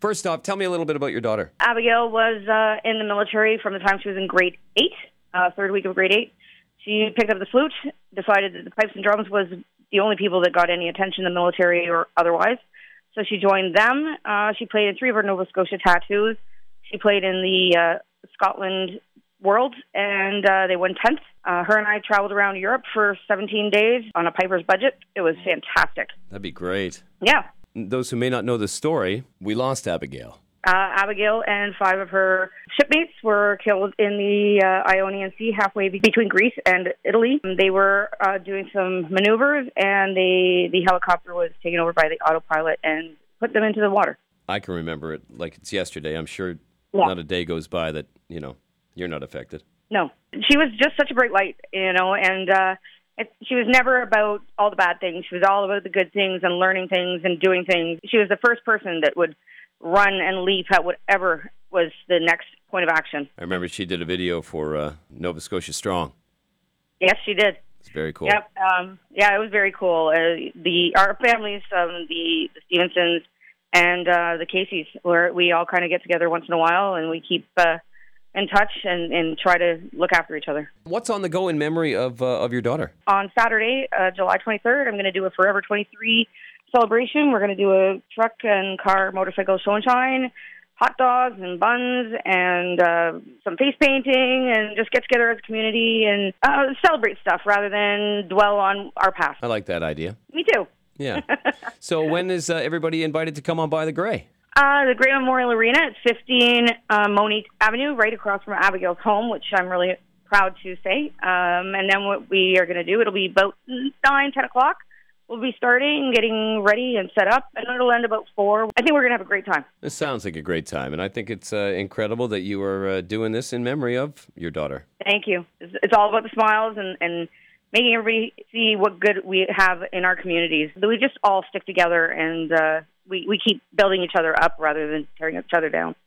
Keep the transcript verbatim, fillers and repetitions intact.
First off, tell me a little bit about your daughter. Abigail was uh, in the military from the time she was in grade eight, uh, third week of grade eight. She picked up the flute, decided that the pipes and drums was the only people that got any attention in the military or otherwise. So she joined them. Uh, she played in three of her Nova Scotia tattoos. She played in the uh, Scotland World, and uh, they won tenth. Uh, her and I traveled around Europe for seventeen days on a Piper's budget. It was fantastic. That'd be great. Yeah. Those who may not know the story, we lost Abigail. Uh, Abigail and five of her shipmates were killed in the uh, Ionian Sea, halfway be- between Greece and Italy. They were uh, doing some maneuvers, and they, the helicopter was taken over by the autopilot and put them into the water. I can remember it like it's yesterday. I'm sure Yeah. not a day goes by that, you know, you're not affected. No. She was just such a bright light, you know, and uh, it, she was never about all the bad things. She was all about the good things and learning things and doing things. She was the first person that would run and leap at whatever was the next point of action. I remember she did a video for uh, Nova Scotia Strong. Yes, she did. It's very cool. Yep. Um, yeah, it was very cool. Uh, the our families, um, the, the Stevensons and uh, the Caseys, where we all kind of get together once in a while, and we keep uh, in touch and, and try to look after each other. What's on the go in memory of uh, of your daughter? On Saturday, uh, July twenty-third, I'm going to do a Forever twenty-three celebration. We're going to do a truck and car motorcycle show and shine, hot dogs and buns, and uh, some face painting, and just get together as a community and uh, celebrate stuff rather than dwell on our past. I like that idea. Me too. Yeah. So when is uh, everybody invited to come on by the Grey? Uh, the Great Memorial Arena at fifteen uh, Monique Avenue, right across from Abigail's home, which I'm really proud to say. Um, and then what we are going to do, it'll be about nine, ten o'clock. We'll be starting, getting ready and set up, and it'll end about four. I think we're going to have a great time. This sounds like a great time, and I think it's uh, incredible that you are uh, doing this in memory of your daughter. Thank you. It's, it's all about the smiles and, and making everybody see what good we have in our communities. We just all stick together, and uh, we, we keep building each other up rather than tearing each other down.